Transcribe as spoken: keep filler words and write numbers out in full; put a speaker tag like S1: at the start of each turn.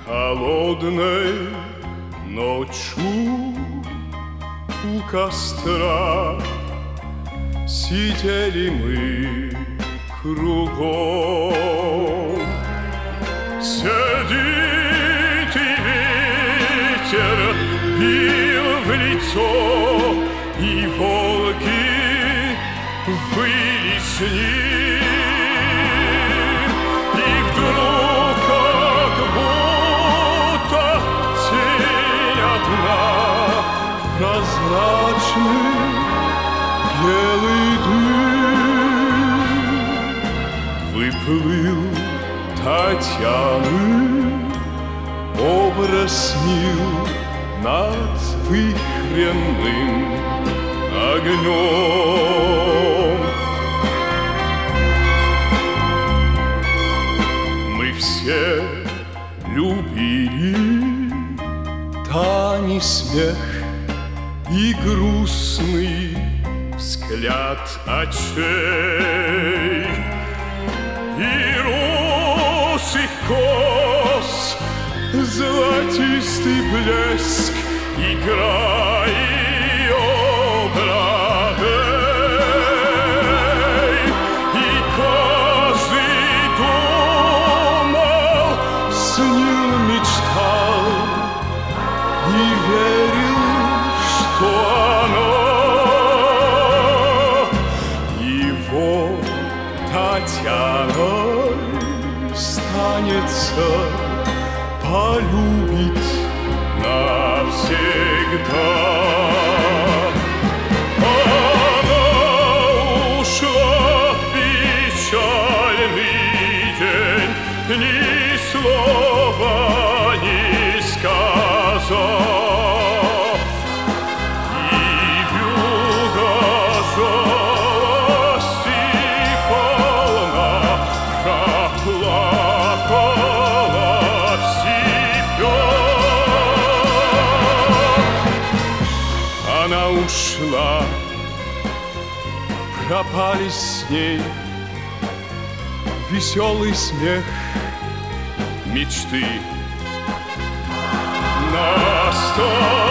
S1: Холодной ночью у костра сидели мы кругом. Сидит и ветер бил в лицо, и волки выли с ним. И вдруг, как будто тень одна, прозрачный белый дым, выплыл Татьяны образ мил над выхренным огнем. Мы все любили тайный смех и грустный взгляд очей, и русых кос золотистый блеск, игра и образ. И каждый думал, снил, мечтал и верил, что оно. Его Татьяной станется, полюбит навсегда. Она ушла в печальный день, ни слова не сказав, и вьюга жалости полна проплакала в себя. Она ушла, пропали с ней веселый смех, мечты. Настал